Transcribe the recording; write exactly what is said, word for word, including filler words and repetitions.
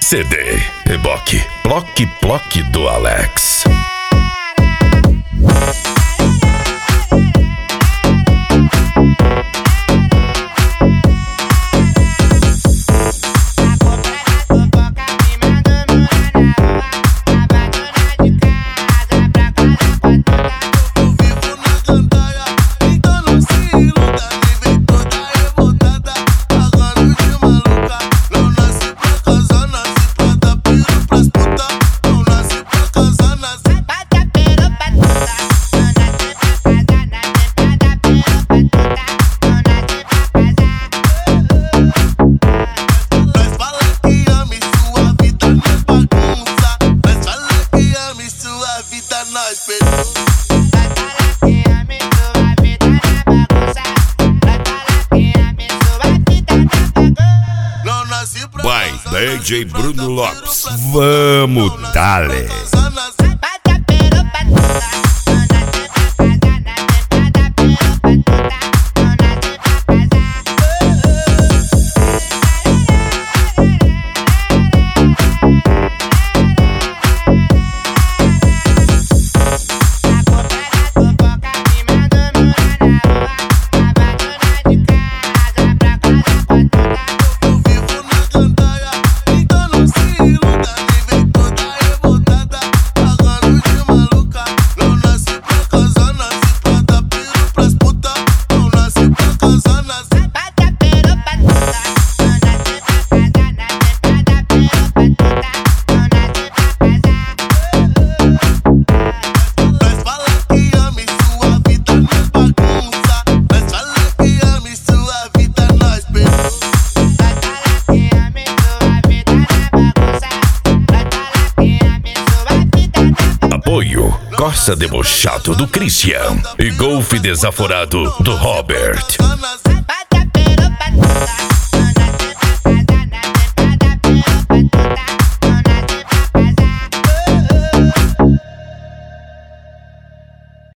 C D Reboque Ploque Ploque do Alex. Vai, D J Bruno Lopes. Vamos, dale. Apoio Corsa Debochado do Christian e Golfe Desaforado do Robert.